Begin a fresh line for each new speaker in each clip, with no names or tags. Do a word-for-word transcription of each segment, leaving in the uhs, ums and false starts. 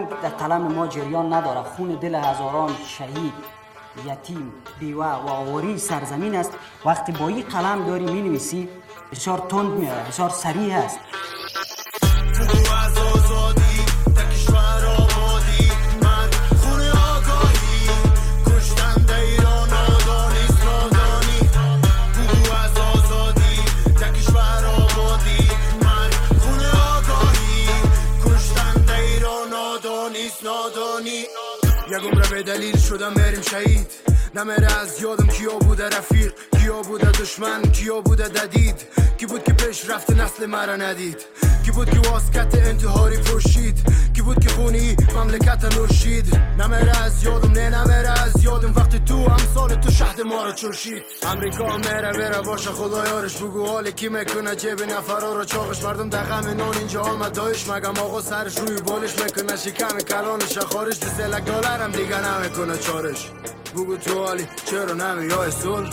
در قلم ما جریان نداره. خون دل هزاران شهید، یتیم، بیوه و آواری سرزمین است. وقتی با این قلم داری می نویسی بسیار تند میاد، بسیار سریع است.
یک عمر به دلیل شدم بریم شهید، نمیره از یادم کیا بوده رفیق، کیا بوده دشمن، کیا بوده ددید، کی بود که پیش رفت نسل مرا ندید، کی بود که واسکت انتحاری پوشید، کی بود که خونی مملکت نوشید. نمیره از یادم، نه نمیره از یادم وقتی تو امثال تو شهد ما رو چوشید. امریکا میره بره باشه خدا یارش، بگو حالی کی میکنه جیب نفرا رو چاقش. مردم در غم نان اینجا آمد دایش، مگم آقا سرش روی بالش میکنه شکم کلانش، خارج دسلک دلارم دیگه نمیکنه چارش. بگو تو حالی چرا نمیای صلح،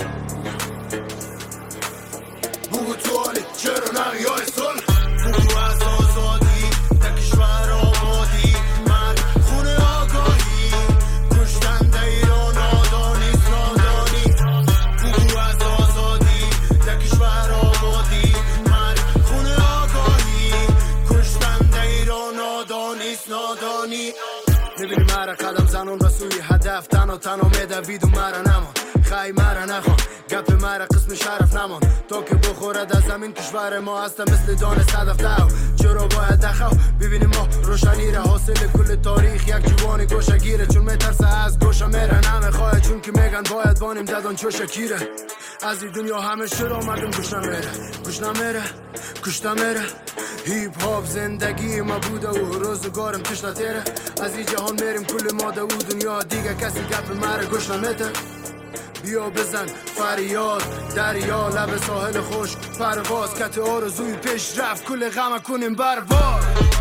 بگو تو حالی چرا نمیای صلح. بگو از آزادی در کشور آبادی، من خونه آگاهی کشتند ایران آدانیست نادانی. بگو از آزادی در کشور آبادی، من خونه آگاهی کشتند ایران آدانیست نادانی. میبینی مرا قدم زنون و سوی هدف، تنها تنها میدوید و مرا نمان، خیلی مرا نخوان، گپ مرا قسم شرف نمان، تا که بخورد از زمین کشور ما هستم مثل دانه صدف دو. چرا باید دخو ببینیم ما روشنی را، حاصل کل تاریخ یک جوانی گوشه گیره، چون میترسه از گوشه میره نمیخواه، چون که میگن باید بانیم دادان چو شکیره. از این دنیا همه شروع مردم گوش نمیره، گوش نمیره، گوش نمیره. هیپ هاپ زندگی ما بوده و روزگارم توش نتیره، از این جهان میریم کل ماده و دنیا دیگه کسی گپ مرا گوش نمیده. بیا بزن فریاد دریا لب ساحل خشک پرواز، کت آرزوی پیش رفت کل غم کنیم برباد.